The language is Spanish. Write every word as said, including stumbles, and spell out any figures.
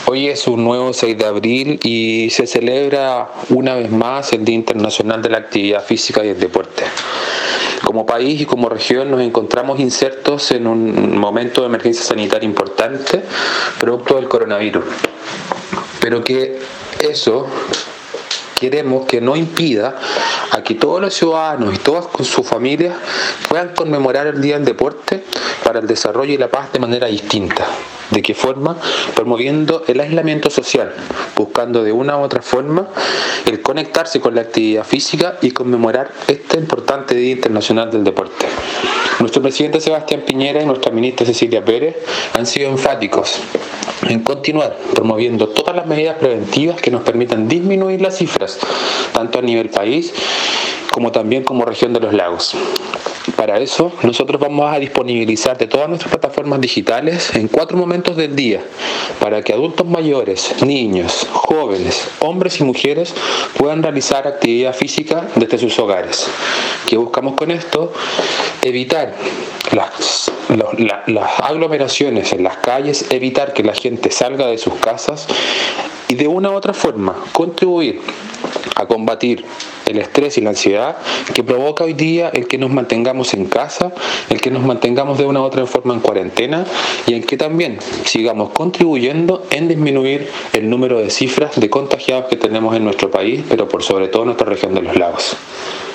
Hoy es un nuevo seis de abril y se celebra una vez más el Día Internacional de la Actividad Física y el Deporte. Como país y como región nos encontramos insertos en un momento de emergencia sanitaria importante, producto del coronavirus. Pero que eso queremos que no impida a que todos los ciudadanos y todas con sus familias puedan conmemorar el Día del Deporte para el desarrollo y la paz de manera distinta. ¿De qué forma? Promoviendo el aislamiento social, buscando de una u otra forma el conectarse con la actividad física y conmemorar este importante Día Internacional del Deporte. Nuestro presidente Sebastián Piñera y nuestra ministra Cecilia Pérez han sido enfáticos en continuar promoviendo todas las medidas preventivas que nos permitan disminuir las cifras, tanto a nivel país como también como región de los lagos. Para eso, nosotros vamos a disponibilizar de todas nuestras plataformas digitales en cuatro momentos del día, para que adultos mayores, niños, jóvenes, hombres y mujeres puedan realizar actividad física desde sus hogares. ¿Qué buscamos con esto? Evitar las, los, la, las aglomeraciones en las calles, evitar que la gente salga de sus casas y de una u otra forma contribuir a combatir el estrés y la ansiedad que provoca hoy día el que nos mantengamos en casa, el que nos mantengamos de una u otra forma en cuarentena y en que también sigamos contribuyendo en disminuir el número de cifras de contagiados que tenemos en nuestro país, pero por sobre todo en nuestra región de los lagos.